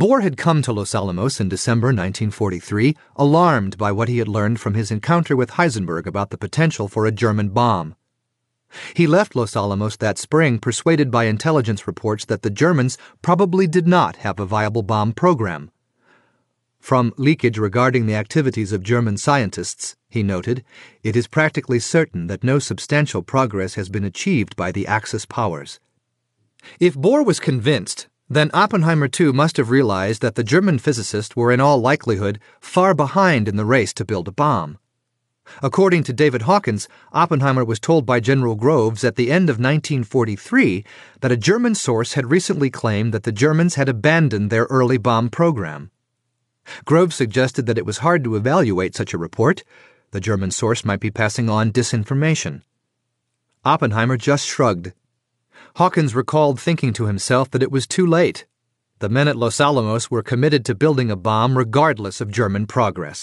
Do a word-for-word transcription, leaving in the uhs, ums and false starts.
Bohr had come to Los Alamos in December nineteen forty-three, alarmed by what he had learned from his encounter with Heisenberg about the potential for a German bomb. He left Los Alamos that spring persuaded by intelligence reports that the Germans probably did not have a viable bomb program. From leakage regarding the activities of German scientists, he noted, it is practically certain that no substantial progress has been achieved by the Axis powers. If Bohr was convinced, then Oppenheimer too must have realized that the German physicists were in all likelihood far behind in the race to build a bomb. According to David Hawkins, Oppenheimer was told by General Groves at the end of nineteen forty-three that a German source had recently claimed that the Germans had abandoned their early bomb program. Groves suggested that it was hard to evaluate such a report. The German source might be passing on disinformation. Oppenheimer just shrugged. Hawkins recalled thinking to himself that it was too late. The men at Los Alamos were committed to building a bomb regardless of German progress.